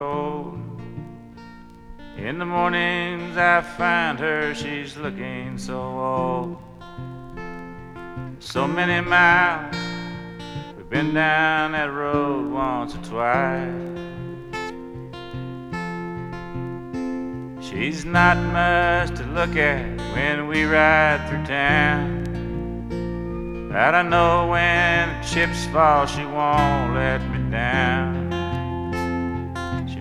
road. In the mornings I find her, she's looking so old. So many miles, we've been down that road once or twice. She's not much to look at when we ride through town, but I know when the chips fall she won't let me down.